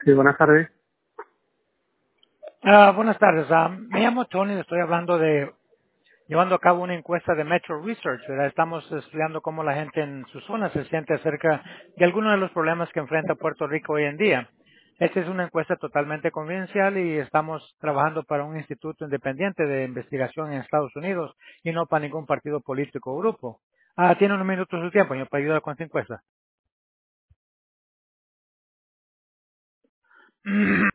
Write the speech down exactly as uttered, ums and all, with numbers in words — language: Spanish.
Sí, buenas tardes. Ah, buenas tardes. Ah, me llamo Tony. Estoy hablando de llevando a cabo una encuesta de Metro Research, ¿verdad? Estamos estudiando cómo la gente en su zona se siente acerca de algunos de los problemas que enfrenta Puerto Rico hoy en día. Esta es una encuesta totalmente confidencial y estamos trabajando para un instituto independiente de investigación en Estados Unidos y no para ningún partido político o grupo. Ah, tiene unos minutos de su tiempo, yo para ayudar con esta encuesta.